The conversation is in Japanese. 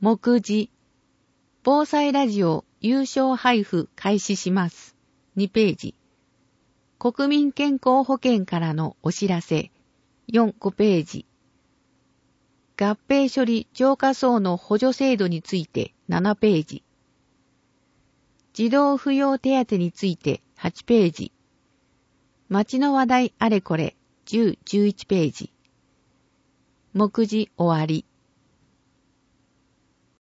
目次。防災ラジオ優勝配布開始します。2ページ。国民健康保険からのお知らせ。5ページ。合併処理超過層の補助制度について7ページ。児童扶養手当について8ページ。町の話題あれこれ10、11ページ。目次終わり。